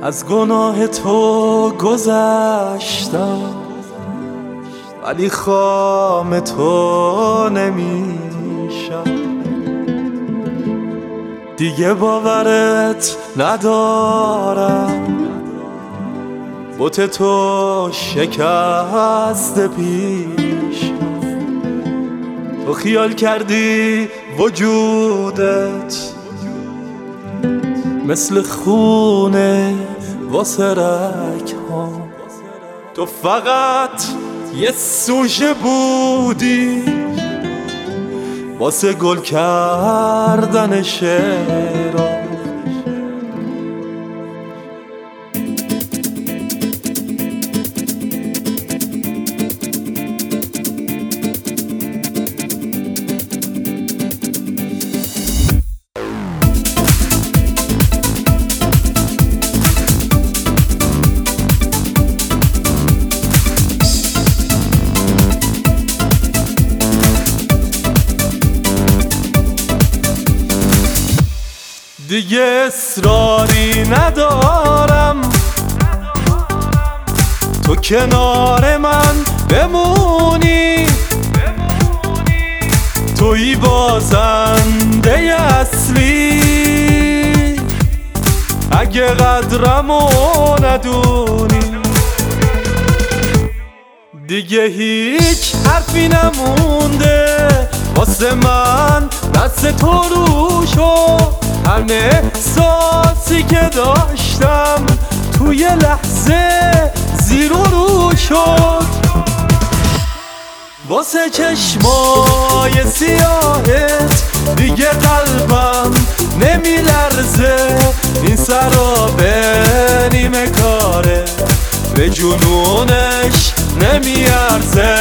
از گناه تو گذشتم، ولی خام تو نمیشم. دیگه باورت ندارم، بت تو شکست پیشم. تو خیال کردی وجودت مثل خونه واسه رگ ها، تو فقط یه سوژه بودی واسه گل کردن شعرها. دیگه اصراری ندارم تو کنار من بمونی، توی بازنده اصلی اگه قدرمو ندونی. دیگه هیچ حرفی نمونده واسه من دست تو روشو، هر احساسی که داشتم توی لحظه زیر و رو شد. واسه چشمای سیاهت دیگه قلبم نمیلرزه، این سرا به نیمه کاره به جنونش نمیارزه.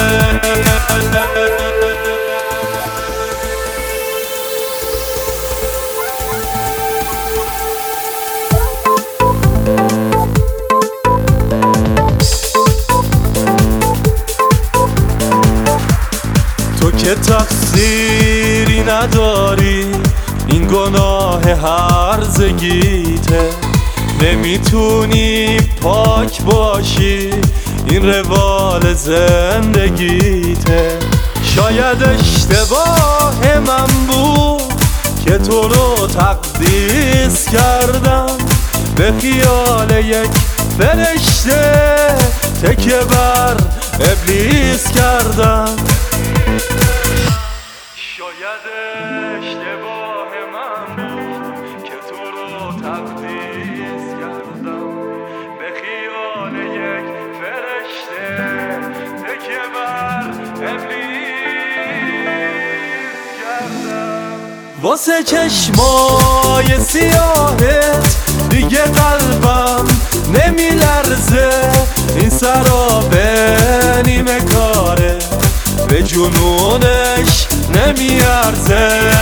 تو که تقصیری نداری، این گناه هرزگیته، نمیتونی پاک باشی، این روال زندگیته. شاید اشتباه من بود که تو رو تقدیس کردم، به خیال یک فرشته تکیه بر ابلیس کردم. شاید اشتباه من بود که تو رو تقدیس کردم، به خیال یک فرشته تکیه بر ابلیس کردم. واسه چشمای سیاهت دیگه قلبم نمیلرزه، این سرا به نیمه کاره به جنونش نمیارزه.